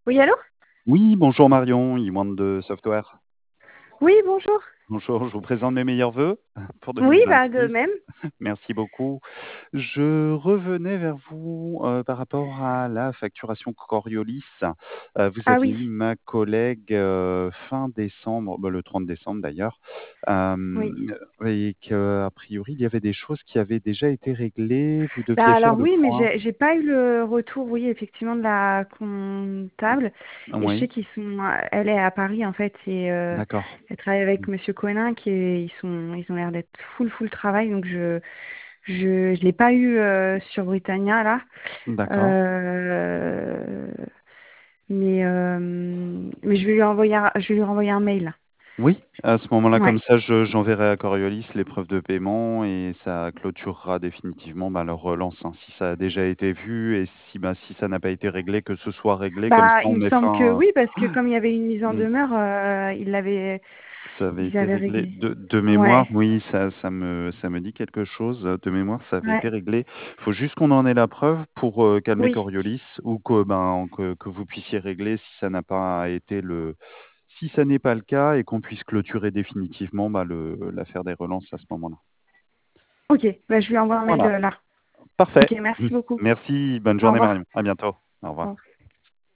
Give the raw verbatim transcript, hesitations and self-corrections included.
Oui, allô? Oui, bonjour Marion, Iwan de Software. Oui, bonjour. Bonjour, je vous présente mes meilleurs vœux pour Oui, bah de deux mille vingt-six. même. Merci beaucoup. Je revenais vers vous euh, par rapport à la facturation Coriolis. Euh, vous Ah avez oui, eu ma collègue euh, fin décembre, bah, le trente décembre d'ailleurs, euh, oui. et qu'a priori il y avait des choses qui avaient déjà été réglées. Vous Bah deviez faire alors le oui, mais point. j'ai j'ai pas eu le retour, oui, effectivement, de la comptable. Et je sais Oui, qu'ils sont, elle est à Paris en fait, et euh, d'accord, elle travaille avec Monsieur Conin, qui est, ils sont, ils ont l'air d'être full full travail, donc je, je, je l'ai pas eu euh, sur Britannia là. d'accord. Euh, mais euh, mais je vais lui envoyer, un- je vais lui renvoyer un mail. Oui, à ce moment-là, comme Ouais. ça, je j'enverrai à Coriolis les preuves de paiement et ça clôturera définitivement, bah, leur relance, hein. Si ça a déjà été vu et si, bah, si ça n'a pas été réglé, que ce soit réglé, comme ça Bah, on il me met semble que fin, oui, parce que comme il y avait une mise en heu, mmh, demeure, euh, ils l'avaient, ça avait ils été avaient réglé réglé. de de mémoire, Ouais, oui, ça ça me ça me dit quelque chose, heu, de mémoire, ça avait été ouais, réglé. Il faut juste qu'on en ait la preuve pour, heu, calmer oui. Coriolis ou que, ben, que que vous puissiez régler si ça n'a pas été le si ça n'est pas le cas et qu'on puisse clôturer définitivement, bah, le l'affaire des relances à ce moment-là. Ok, bah, je lui envoie un mail Voilà. euh, là. Ok, Parfait. merci beaucoup. Merci. Bonne Au journée, revoir. Marion. À bientôt. Au Au revoir. revoir.